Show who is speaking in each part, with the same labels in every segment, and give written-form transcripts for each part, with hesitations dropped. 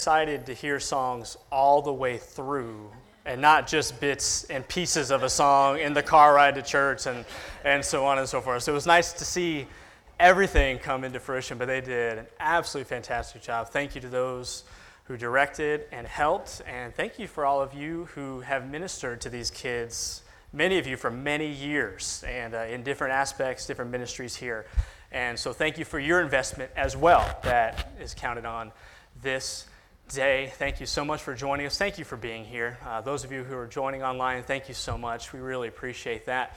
Speaker 1: Excited to hear songs all the way through and not just bits and pieces of a song in the car ride to church and so on and so forth. So it was nice to see everything come into fruition, but they did an absolutely fantastic job. Thank you to those who directed and helped, and thank you for all of you who have ministered to these kids, many of you for many years, and in different aspects, different ministries here. And so thank you for your investment as well that is counted on this day. Thank you so much for joining us. Thank you for being here. Those of you who are joining online, thank you so much. We really appreciate that.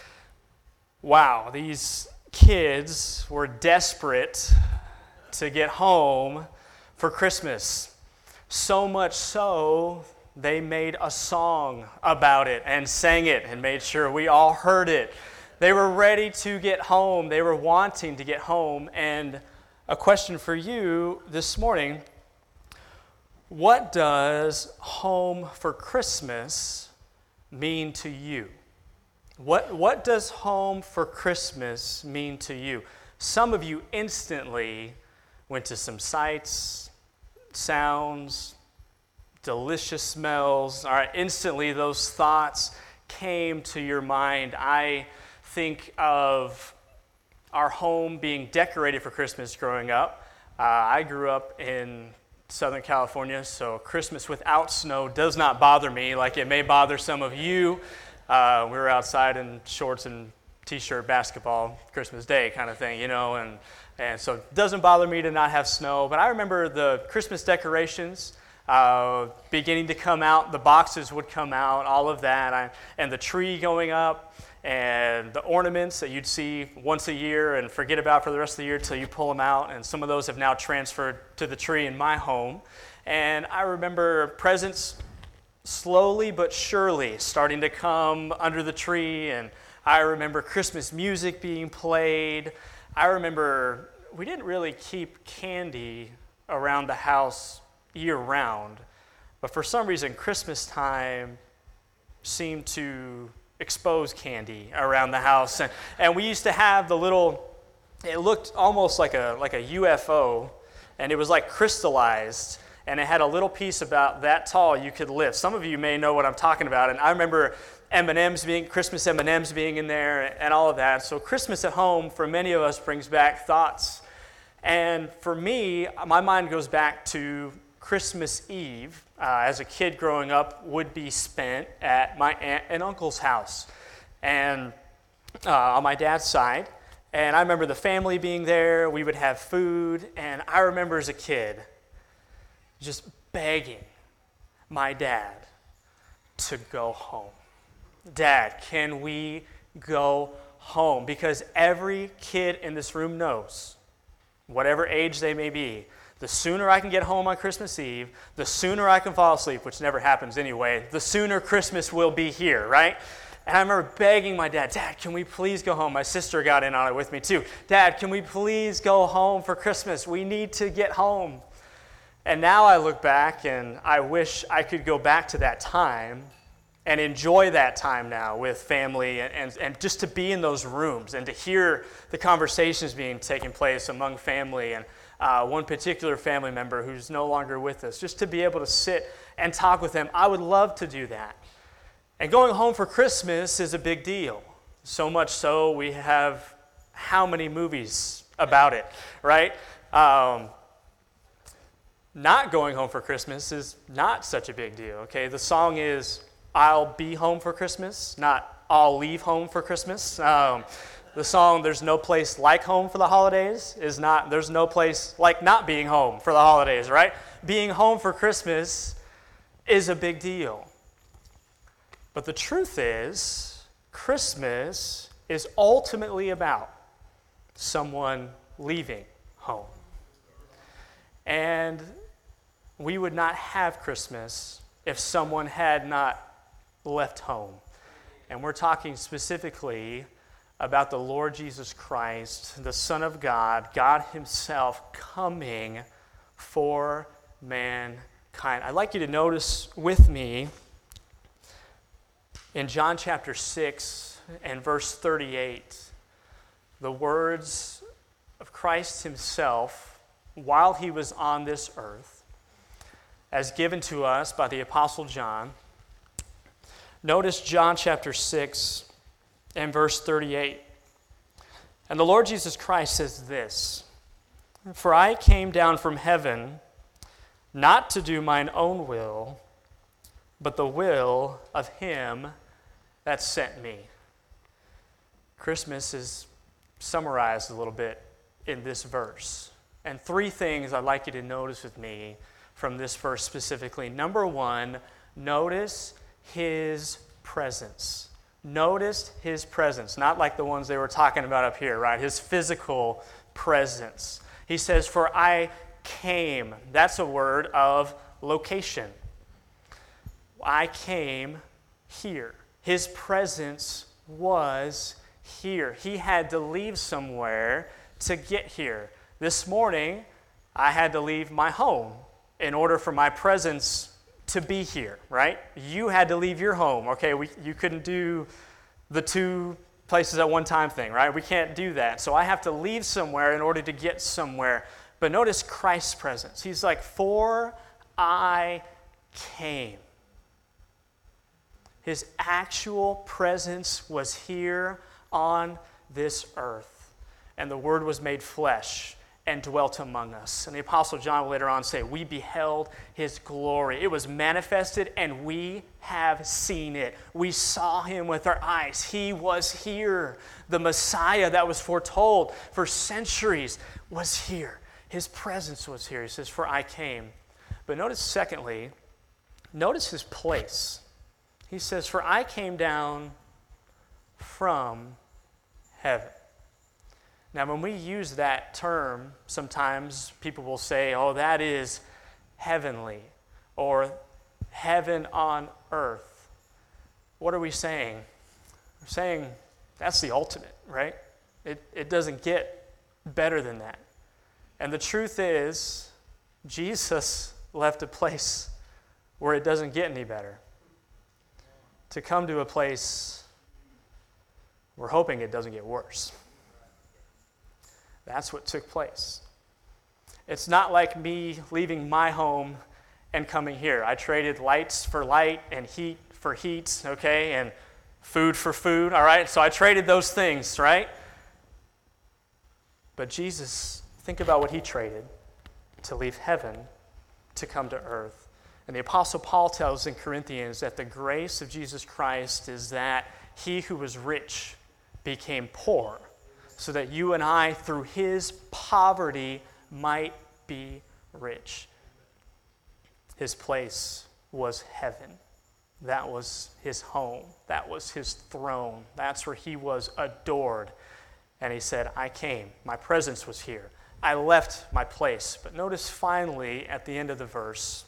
Speaker 1: Wow, these kids were desperate to get home for Christmas. So much so, they made a song about it and sang it and made sure we all heard it. They were ready to get home. They were wanting to get home. And a question for you this morning: what does home for Christmas mean to you? What does home for Christmas mean to you? Some of you instantly went to some sights, sounds, delicious smells. All right, instantly those thoughts came to your mind. I think of our home being decorated for Christmas growing up. I grew up in Southern California, so Christmas without snow does not bother me like it may bother some of you. We were outside in shorts and t-shirt basketball Christmas Day kind of thing, and so it doesn't bother me to not have snow. But I remember the Christmas decorations beginning to come out, the boxes would come out, all of that, and the tree going up, and the ornaments that you'd see once a year and forget about for the rest of the year until you pull them out, and some of those have now transferred to the tree in my home. And I remember presents slowly but surely starting to come under the tree, and I remember Christmas music being played. I remember we didn't really keep candy around the house year-round, but for some reason Christmas time seemed to expose candy around the house, and we used to have the little, it looked almost like a UFO, and it was like crystallized, and it had a little piece about that tall you could lift. Some of you may know what I'm talking about, and I remember Christmas M&Ms being in there and all of that. So Christmas at home for many of us brings back thoughts, and for me, my mind goes back to Christmas Eve, as a kid growing up, would be spent at my aunt and uncle's house, and on my dad's side. And I remember the family being there. We would have food, and I remember as a kid just begging my dad to go home. Dad, can we go home? Because every kid in this room knows, whatever age they may be, the sooner I can get home on Christmas Eve, the sooner I can fall asleep, which never happens anyway, the sooner Christmas will be here, right? And I remember begging my dad, Dad, can we please go home? My sister got in on it with me too. Dad, can we please go home for Christmas? We need to get home. And now I look back and I wish I could go back to that time and enjoy that time now with family and just to be in those rooms and to hear the conversations being taking place among family, and one particular family member who's no longer with us, just to be able to sit and talk with them. I would love to do that. And going home for Christmas is a big deal. So much so we have how many movies about it, right? Not going home for Christmas is not such a big deal, okay? The song is I'll Be Home for Christmas, not I'll Leave Home for Christmas. The song There's No Place Like Home for the Holidays is not, there's no place like not being home for the holidays, right? Being home for Christmas is a big deal. But the truth is, Christmas is ultimately about someone leaving home. And we would not have Christmas if someone had not left home. And we're talking specifically about the Lord Jesus Christ, the Son of God, God himself coming for mankind. I'd like you to notice with me in John chapter 6 and verse 38, the words of Christ himself while he was on this earth. as given to us by the Apostle John. Notice John chapter 6 and verse 38. And the Lord Jesus Christ says this, "For I came down from heaven not to do mine own will, but the will of him that sent me." Christmas is summarized a little bit in this verse. And three things I'd like you to notice with me from this verse specifically. Number one, notice his presence. Notice his presence, not like the ones they were talking about up here, right? His physical presence. He says, "For I came." That's a word of location. I came here. His presence was here. He had to leave somewhere to get here. This morning, I had to leave my home in order for my presence to be here, right? You had to leave your home. Okay, you couldn't do the two places at one time thing, right? We can't do that. So I have to leave somewhere in order to get somewhere. But notice Christ's presence. He's like, "For I came." His actual presence was here on this earth. And the Word was made flesh and dwelt among us. And the Apostle John will later on say, "We beheld his glory." It was manifested and we have seen it. We saw him with our eyes. He was here. The Messiah that was foretold for centuries was here. His presence was here. He says, "For I came." But notice secondly, notice his place. He says, "For I came down from heaven." Now, when we use that term, sometimes people will say, "Oh, that is heavenly," or "heaven on earth." What are we saying? We're saying that's the ultimate, right? It doesn't get better than that. And the truth is, Jesus left a place where it doesn't get any better to come to a place we're hoping it doesn't get worse. That's what took place. It's not like me leaving my home and coming here. I traded lights for light and heat for heat, okay, and food for food, all right? So I traded those things, right? But Jesus, think about what he traded to leave heaven to come to earth. And the Apostle Paul tells in Corinthians that the grace of Jesus Christ is that he who was rich became poor, so that you and I, through his poverty, might be rich. His place was heaven. That was his home. That was his throne. That's where he was adored. And he said, "I came. My presence was here. I left my place." But notice finally, at the end of the verse,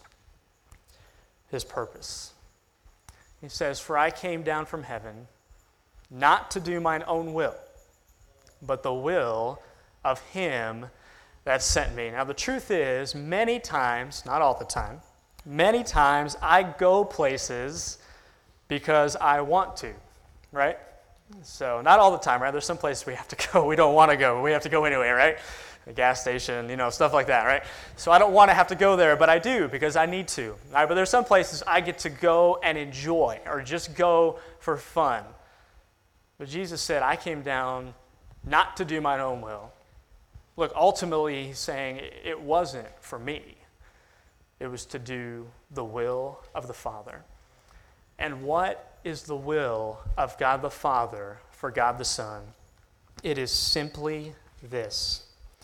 Speaker 1: his purpose. He says, "For I came down from heaven, not to do mine own will, but the will of him that sent me." Now, the truth is, many times, not all the time, many times I go places because I want to, right? So, not all the time, right? There's some places we have to go we don't want to go, but we have to go anyway, right? The gas station, stuff like that, right? So I don't want to have to go there, but I do because I need to, right? But there's some places I get to go and enjoy or just go for fun. But Jesus said, "I came down not to do mine own will." Look, ultimately, he's saying it wasn't for me. It was to do the will of the Father. And what is the will of God the Father for God the Son? It is simply this.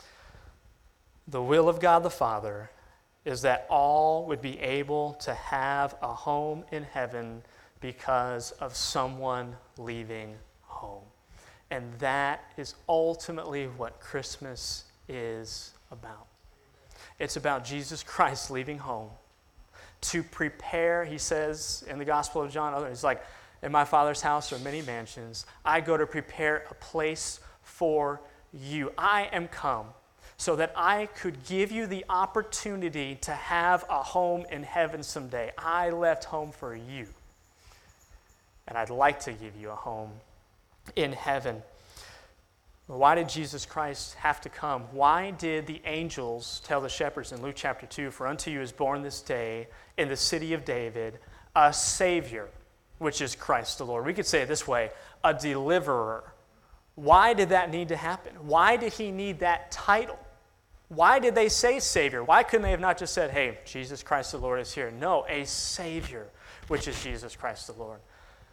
Speaker 1: The will of God the Father is that all would be able to have a home in heaven because of someone leaving home. And that is ultimately what Christmas is about. It's about Jesus Christ leaving home to prepare, he says in the Gospel of John, he's like, "In my Father's house are many mansions. I go to prepare a place for you. I am come so that I could give you the opportunity to have a home in heaven someday. I left home for you, and I'd like to give you a home in heaven." Why did Jesus Christ have to come? Why did the angels tell the shepherds in Luke chapter 2, "For unto you is born this day in the city of David a Savior, which is Christ the Lord"? We could say it this way, a deliverer. Why did that need to happen? Why did he need that title? Why did they say Savior? Why couldn't they have not just said, "Hey, Jesus Christ the Lord is here"? No, a Savior, which is Jesus Christ the Lord.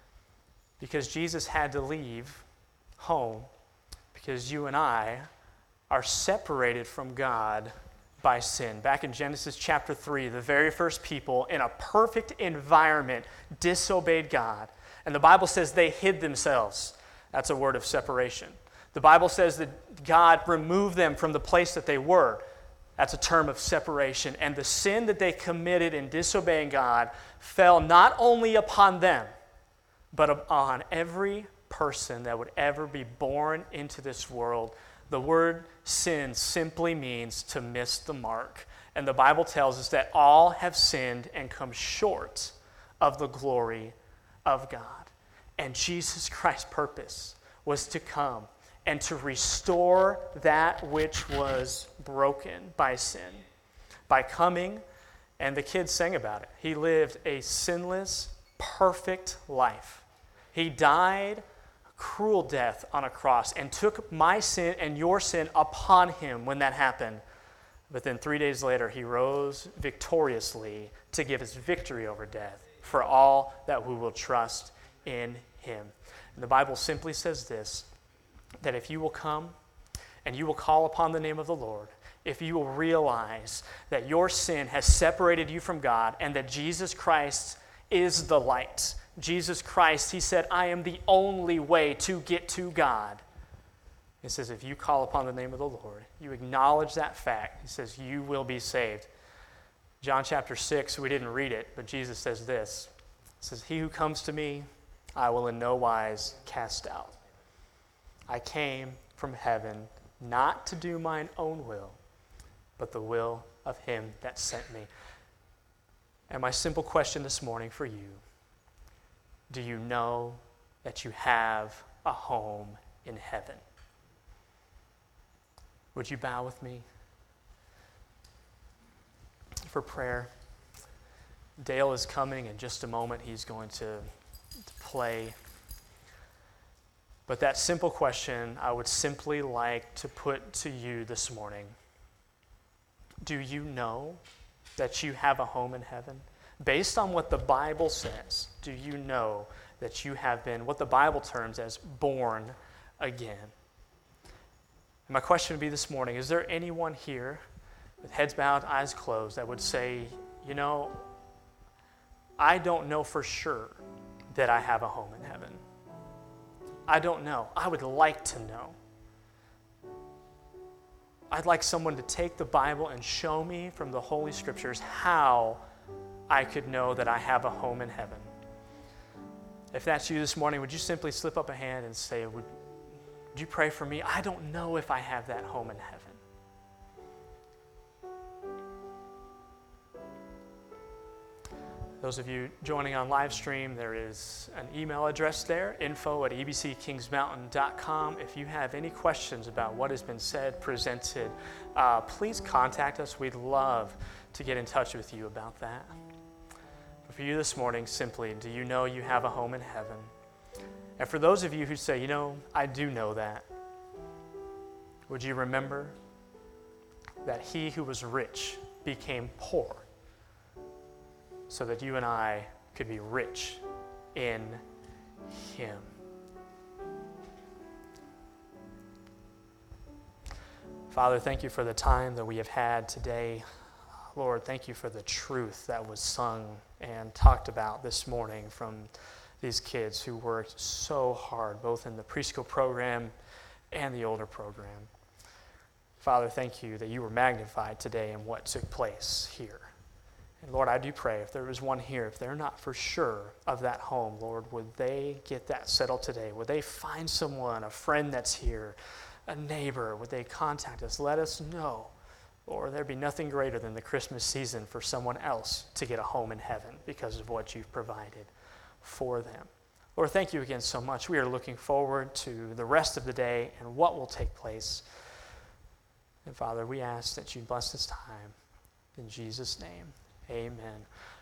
Speaker 1: Because Jesus had to leave home because you and I are separated from God by sin. Back in Genesis chapter 3, the very first people in a perfect environment disobeyed God. And the Bible says they hid themselves. That's a word of separation. The Bible says that God removed them from the place that they were. That's a term of separation. And the sin that they committed in disobeying God fell not only upon them, but upon every person that would ever be born into this world. The word sin simply means to miss the mark. And the Bible tells us that all have sinned and come short of the glory of God. And Jesus Christ's purpose was to come and to restore that which was broken by sin. By coming, and the kids sang about it, he lived a sinless, perfect life. He died a cruel death on a cross and took my sin and your sin upon him when that happened. But then 3 days later, he rose victoriously to give us victory over death for all that we will trust in him. And the Bible simply says this, that if you will come and you will call upon the name of the Lord, if you will realize that your sin has separated you from God and that Jesus Christ is the light. Jesus Christ, he said, "I am the only way to get to God." It says, if you call upon the name of the Lord, you acknowledge that fact, he says, you will be saved. John chapter 6, we didn't read it, but Jesus says this. He says, "He who comes to me, I will in no wise cast out. I came from heaven not to do mine own will, but the will of him that sent me." And my simple question this morning for you, do you know that you have a home in heaven? Would you bow with me for prayer? Dale is coming in just a moment. He's going to play. But that simple question I would simply like to put to you this morning. Do you know that you have a home in heaven? Based on what the Bible says, do you know that you have been what the Bible terms as born again? And my question would be this morning, is there anyone here with heads bowed, eyes closed that would say, you know, I don't know for sure that I have a home in heaven. I don't know. I would like to know. I'd like someone to take the Bible and show me from the Holy Scriptures how I could know that I have a home in heaven. If that's you this morning, would you simply slip up a hand and say, would you pray for me? I don't know if I have that home in heaven. Those of you joining on live stream, there is an email address there, info@ebckingsmountain.com. If you have any questions about what has been said, presented, please contact us. We'd love to get in touch with you about that. But for you this morning, simply, do you know you have a home in heaven? And for those of you who say, you know, I do know that, would you remember that he who was rich became poor, so that you and I could be rich in him. Father, thank you for the time that we have had today. Lord, thank you for the truth that was sung and talked about this morning from these kids who worked so hard, both in the preschool program and the older program. Father, thank you that you were magnified today in what took place here. And Lord, I do pray if there was one here, if they're not for sure of that home, Lord, would they get that settled today? Would they find someone, a friend that's here, a neighbor? Would they contact us? Let us know. Lord, there'd be nothing greater than the Christmas season for someone else to get a home in heaven because of what you've provided for them. Lord, thank you again so much. We are looking forward to the rest of the day and what will take place. And Father, we ask that you bless this time. In Jesus' name, amen.